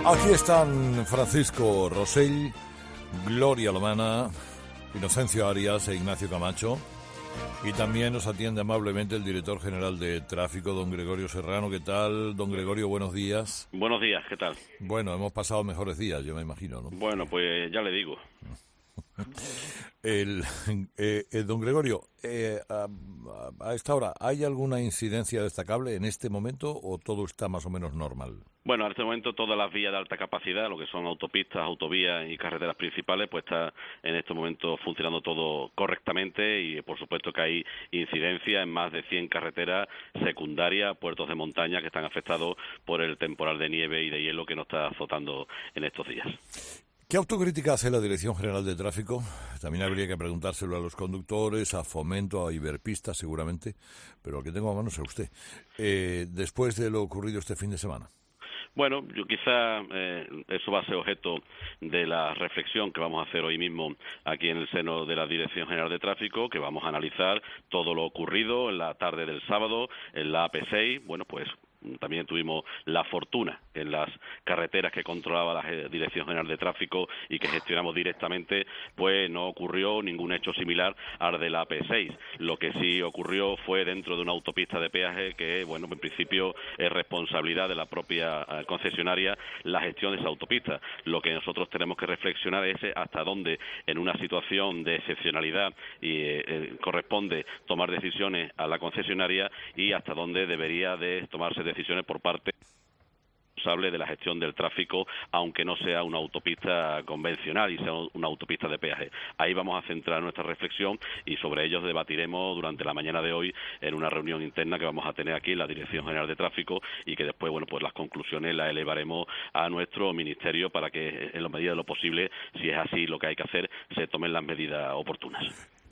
Aquí están Francisco Rosell, Gloria Lomana, Inocencio Arias e Ignacio Camacho. Y también nos atiende amablemente el director general de Tráfico, don Gregorio Serrano. ¿Qué tal, don Gregorio? Buenos días. Buenos días, ¿qué tal? Bueno, hemos pasado mejores días, yo me imagino, ¿no? Bueno, pues ya le digo. Don Gregorio, a esta hora, ¿hay alguna incidencia destacable en este momento o todo está más o menos normal? Bueno, en este momento todas las vías de alta capacidad, lo que son autopistas, autovías y carreteras principales, pues está en este momento funcionando todo correctamente y por supuesto que hay incidencia en más de 100 carreteras secundarias, puertos de montaña que están afectados por el temporal de nieve y de hielo que nos está azotando en estos días. ¿Qué autocrítica hace la Dirección General de Tráfico? También habría que preguntárselo a los conductores, a Fomento, a Iberpista seguramente, pero el que tengo a mano es a usted. Después de lo ocurrido este fin de semana. Bueno, yo quizá eso va a ser objeto de la reflexión que vamos a hacer hoy mismo aquí en el seno de la Dirección General de Tráfico, que vamos a analizar todo lo ocurrido en la tarde del sábado en la AP6. Bueno, pues también tuvimos la fortuna en las carreteras que controlaba la Dirección General de Tráfico y que gestionamos directamente, pues no ocurrió ningún hecho similar al de la AP6. Lo que sí ocurrió fue dentro de una autopista de peaje que, bueno, en principio es responsabilidad de la propia concesionaria la gestión de esa autopista. Lo que nosotros tenemos que reflexionar es hasta dónde en una situación de excepcionalidad corresponde tomar decisiones a la concesionaria y hasta dónde debería de tomarse decisiones por parte responsable de la gestión del tráfico, aunque no sea una autopista convencional y sea una autopista de peaje. Ahí vamos a centrar nuestra reflexión y sobre ellos debatiremos durante la mañana de hoy en una reunión interna que vamos a tener aquí en la Dirección General de Tráfico y que después, bueno, pues las conclusiones las elevaremos a nuestro ministerio para que en la medida de lo posible, si es así lo que hay que hacer, se tomen las medidas oportunas.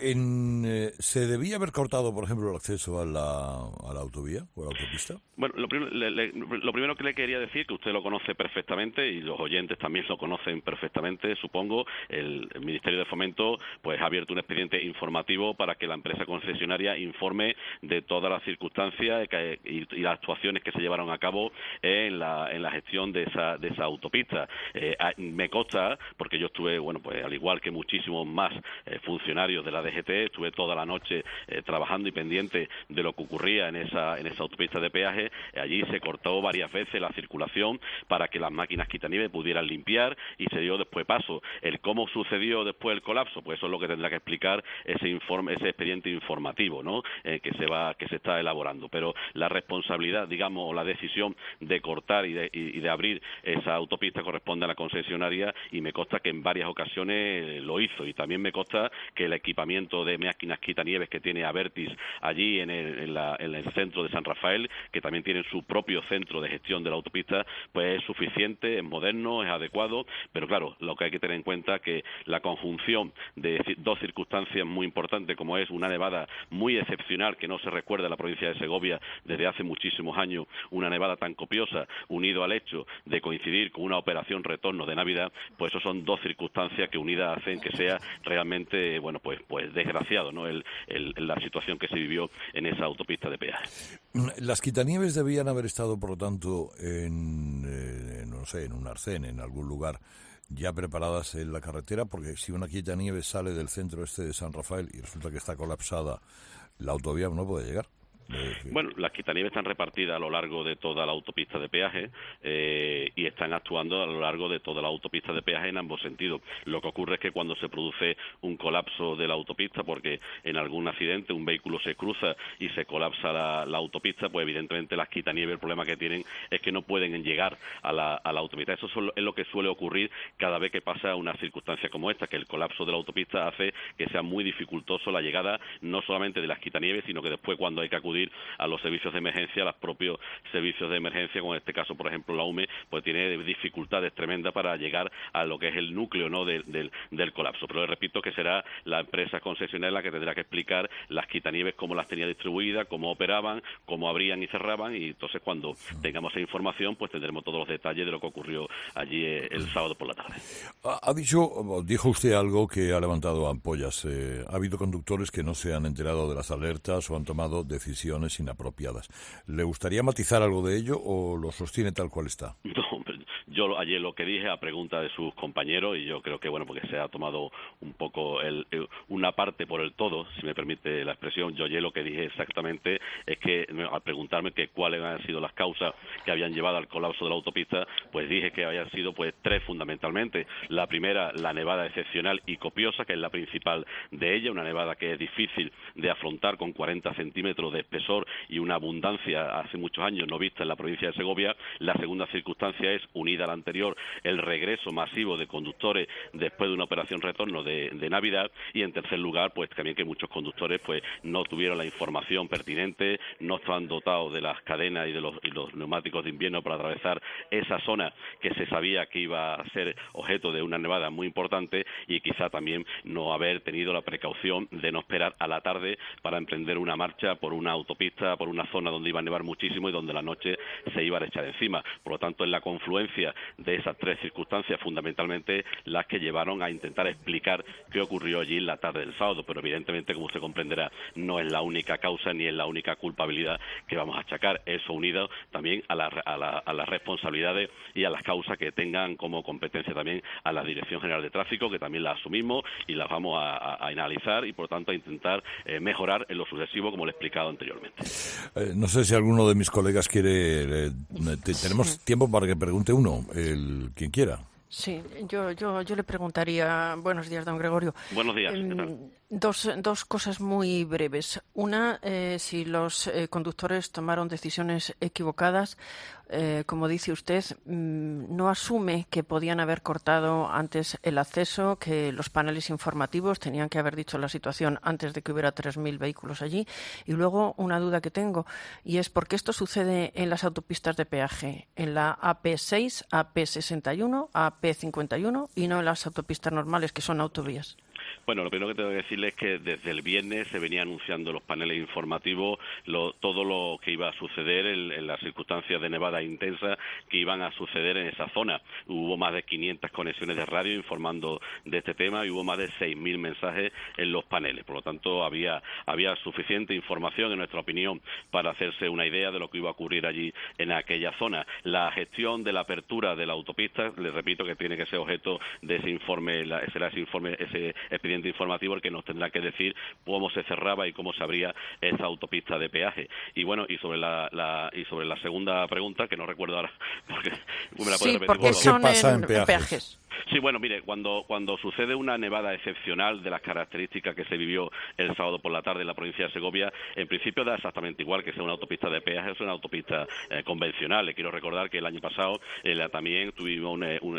¿Se debía haber cortado, por ejemplo, el acceso a la autovía o a la autopista? Bueno, lo primero que le quería decir, que usted lo conoce perfectamente y los oyentes también lo conocen perfectamente, supongo, el Ministerio de Fomento pues ha abierto un expediente informativo para que la empresa concesionaria informe de todas las circunstancias y las actuaciones que se llevaron a cabo en la gestión de esa autopista. Me consta, porque yo estuve, bueno, pues al igual que muchísimos más funcionarios de la DGT, estuve toda la noche trabajando y pendiente de lo que ocurría en esa autopista de peaje. Allí se cortó varias veces la circulación para que las máquinas quitanieves pudieran limpiar y se dio después paso. El cómo sucedió después el colapso, pues eso es lo que tendrá que explicar ese expediente informativo, ¿no? que se está elaborando. Pero la responsabilidad, digamos, o la decisión de cortar y de abrir esa autopista corresponde a la concesionaria y me consta que en varias ocasiones lo hizo y también me consta que el equipamiento de máquinas quitanieves que tiene Abertis allí en el centro de San Rafael, que también tienen su propio centro de gestión de la autopista, pues es suficiente, es moderno, es adecuado, pero claro, lo que hay que tener en cuenta es que la conjunción de dos circunstancias muy importantes, como es una nevada muy excepcional que no se recuerda en la provincia de Segovia desde hace muchísimos años, una nevada tan copiosa, unido al hecho de coincidir con una operación retorno de Navidad, pues eso son dos circunstancias que unidas hacen que sea realmente, bueno, pues desgraciado, ¿no? La situación que se vivió en esa autopista de peaje. Las quitanieves debían haber estado, por lo tanto, no sé, en un arcén, en algún lugar, ya preparadas en la carretera, porque si una quitanieves sale del centro de San Rafael y resulta que está colapsada, la autovía no puede llegar. Bueno, las quitanieves están repartidas a lo largo de toda la autopista de peaje y están actuando a lo largo de toda la autopista de peaje en ambos sentidos. Lo que ocurre es que cuando se produce un colapso de la autopista, porque en algún accidente un vehículo se cruza y se colapsa la autopista, pues evidentemente las quitanieves, el problema que tienen es que no pueden llegar a la autopista. Eso es lo que suele ocurrir cada vez que pasa una circunstancia como esta, que el colapso de la autopista hace que sea muy dificultoso la llegada no solamente de las quitanieves, sino que después cuando hay que acudir a los servicios de emergencia, a los propios servicios de emergencia, como en este caso, por ejemplo, la UME, pues tiene dificultades tremendas para llegar a lo que es el núcleo, ¿no?, del colapso. Pero repito que será la empresa concesionaria la que tendrá que explicar las quitanieves, cómo las tenía distribuidas, cómo operaban, cómo abrían y cerraban, y entonces cuando tengamos esa información, pues tendremos todos los detalles de lo que ocurrió allí el sábado por la tarde. Dijo usted algo que ha levantado ampollas. Ha habido conductores que no se han enterado de las alertas o han tomado decisiones inapropiadas. ¿Le gustaría matizar algo de ello o lo sostiene tal cual está? No, Yo ayer lo que dije a pregunta de sus compañeros, y yo creo que, bueno, porque se ha tomado un poco una parte por el todo, si me permite la expresión, yo ayer lo que dije exactamente es que, al preguntarme que cuáles han sido las causas que habían llevado al colapso de la autopista, pues dije que habían sido pues tres fundamentalmente. La primera, la nevada excepcional y copiosa, que es la principal de ella, una nevada que es difícil de afrontar con 40 centímetros de espesor y una abundancia hace muchos años no vista en la provincia de Segovia. La segunda circunstancia es, unida a la anterior, el regreso masivo de conductores después de una operación retorno de Navidad, y en tercer lugar, pues también que muchos conductores pues no tuvieron la información pertinente, no estaban dotados de las cadenas y de los neumáticos de invierno para atravesar esa zona que se sabía que iba a ser objeto de una nevada muy importante, y quizá también no haber tenido la precaución de no esperar a la tarde para emprender una marcha por una autopista, por una zona donde iba a nevar muchísimo y donde la noche se iba a echar encima. Por lo tanto, es la confluencia de esas tres circunstancias fundamentalmente las que llevaron a intentar explicar qué ocurrió allí en la tarde del sábado, pero evidentemente, como usted comprenderá, no es la única causa ni es la única culpabilidad que vamos a achacar. Eso unido también a las responsabilidades y a las causas que tengan como competencia también a la Dirección General de Tráfico, que también las asumimos y las vamos a analizar y, por tanto, a intentar mejorar en lo sucesivo, como le he explicado anteriormente. No sé si alguno de mis colegas quiere... tenemos tiempo para que pregunte uno, quien quiera. Sí, yo le preguntaría... Buenos días, don Gregorio. Buenos días. ¿Qué tal? Dos cosas muy breves. Una, si los conductores tomaron decisiones equivocadas, como dice usted, no asume que podían haber cortado antes el acceso, que los paneles informativos tenían que haber dicho la situación antes de que hubiera 3.000 vehículos allí. Y luego una duda que tengo, y es ¿por qué esto sucede en las autopistas de peaje, en la AP6, AP61, AP51 y no en las autopistas normales que son autovías? Bueno, lo primero que tengo que decirle es que desde el viernes se venía anunciando los paneles informativos todo lo que iba a suceder en las circunstancias de nevada intensa que iban a suceder en esa zona. Hubo más de 500 conexiones de radio informando de este tema y hubo más de 6.000 mensajes en los paneles. Por lo tanto, había suficiente información, en nuestra opinión, para hacerse una idea de lo que iba a ocurrir allí en aquella zona. La gestión de la apertura de la autopista, les repito que tiene que ser objeto de ese informe, ese expediente informativo, el que nos tendrá que decir cómo se cerraba y cómo se abría esa autopista de peaje. Y bueno, y sobre la segunda pregunta, que no recuerdo ahora, porque me la puede repetir. Porque son en peajes. Sí, bueno, mire, cuando sucede una nevada excepcional de las características que se vivió el sábado por la tarde en la provincia de Segovia, en principio da exactamente igual que sea una autopista de peaje o una autopista convencional. Le quiero recordar que el año pasado también vivimos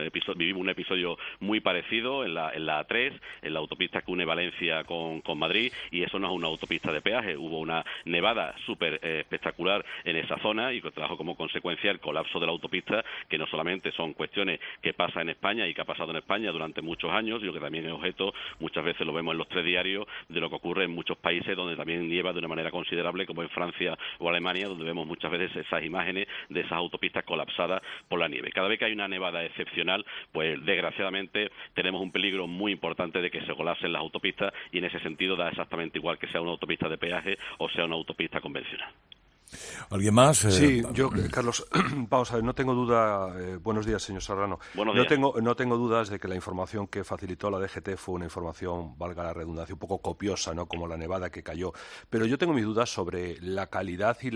un episodio muy parecido en la A3, en la autopista que une Valencia con Madrid, y eso no es una autopista de peaje. Hubo una nevada súper espectacular en esa zona y que trajo como consecuencia el colapso de la autopista, que no solamente son cuestiones que pasan en España y que ha pasado en España durante muchos años, sino que también es objeto, muchas veces lo vemos en los telediarios, de lo que ocurre en muchos países donde también nieva de una manera considerable, como en Francia o Alemania, donde vemos muchas veces esas imágenes de esas autopistas colapsadas por la nieve. Cada vez que hay una nevada excepcional, pues desgraciadamente tenemos un peligro muy importante de que se colapsen las autopistas, y en ese sentido da exactamente igual que sea una autopista de peaje o sea una autopista convencional. ¿Alguien más? Sí, yo, Carlos, vamos a ver, no tengo duda. Buenos días, señor Serrano. Buenos días. No tengo dudas de que la información que facilitó la DGT fue una información, valga la redundancia, un poco copiosa, ¿no? Como la nevada que cayó. Pero yo tengo mis dudas sobre la calidad y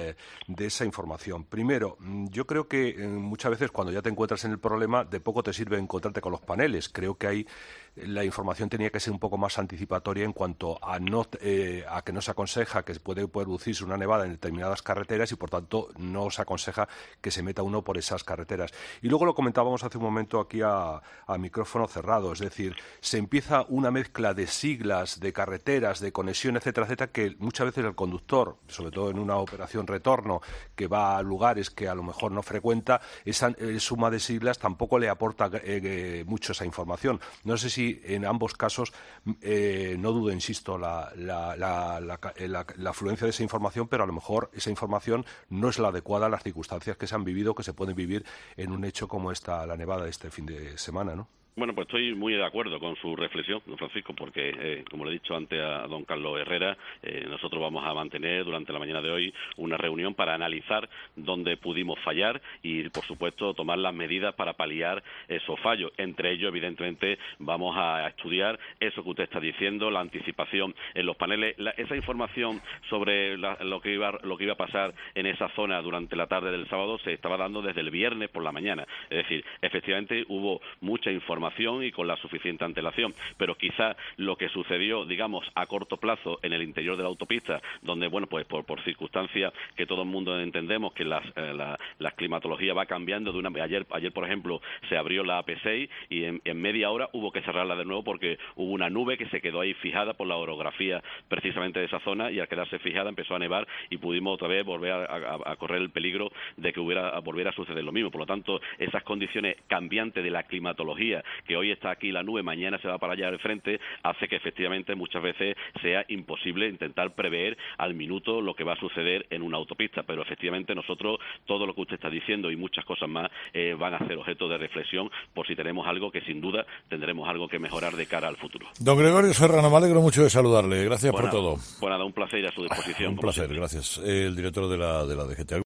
de esa información. Primero, yo creo que muchas veces cuando ya te encuentras en el problema, de poco te sirve encontrarte con los paneles. Creo que ahí la información tenía que ser un poco más anticipatoria en cuanto a que no se aconseja que puede producirse una nevada en determinadas carreteras y por tanto no se aconseja que se meta uno por esas carreteras. Y luego lo comentábamos hace un momento aquí a micrófono cerrado, es decir, se empieza una mezcla de siglas, de carreteras, de conexión, etcétera, etcétera, que muchas veces el conductor, sobre todo en una operación retorno que va a lugares que a lo mejor no frecuenta, esa suma de siglas tampoco le aporta mucho esa información. No sé si en ambos casos, no dudo, insisto, la afluencia de esa información, pero a lo mejor esa información no es la adecuada a las circunstancias que se han vivido, que se pueden vivir en un hecho como la nevada de este fin de semana, ¿no? Bueno, pues estoy muy de acuerdo con su reflexión, don Francisco, porque, como le he dicho antes a don Carlos Herrera, nosotros vamos a mantener durante la mañana de hoy una reunión para analizar dónde pudimos fallar y, por supuesto, tomar las medidas para paliar esos fallos. Entre ellos, evidentemente, vamos a estudiar eso que usted está diciendo, la anticipación en los paneles, esa información sobre lo que iba a pasar en esa zona durante la tarde del sábado se estaba dando desde el viernes por la mañana. Es decir, efectivamente hubo mucha información y con la suficiente antelación, pero quizá lo que sucedió, digamos, a corto plazo en el interior de la autopista, donde, bueno, pues por circunstancias que todo el mundo entendemos que la climatología va cambiando de una ayer por ejemplo se abrió la AP6 y en media hora hubo que cerrarla de nuevo porque hubo una nube que se quedó ahí fijada por la orografía precisamente de esa zona, y al quedarse fijada empezó a nevar y pudimos otra vez volver a correr el peligro de que volviera a suceder lo mismo. Por lo tanto, esas condiciones cambiantes de la climatología, que hoy está aquí la nube, mañana se va para allá al frente, hace que efectivamente muchas veces sea imposible intentar prever al minuto lo que va a suceder en una autopista, pero efectivamente nosotros, todo lo que usted está diciendo y muchas cosas más van a ser objeto de reflexión por si tenemos algo que sin duda tendremos algo que mejorar de cara al futuro. Don Gregorio Serrano, me alegro mucho de saludarle, gracias por todo. Pues nada, un placer y a su disposición. Un placer, gracias. El director de la DGT.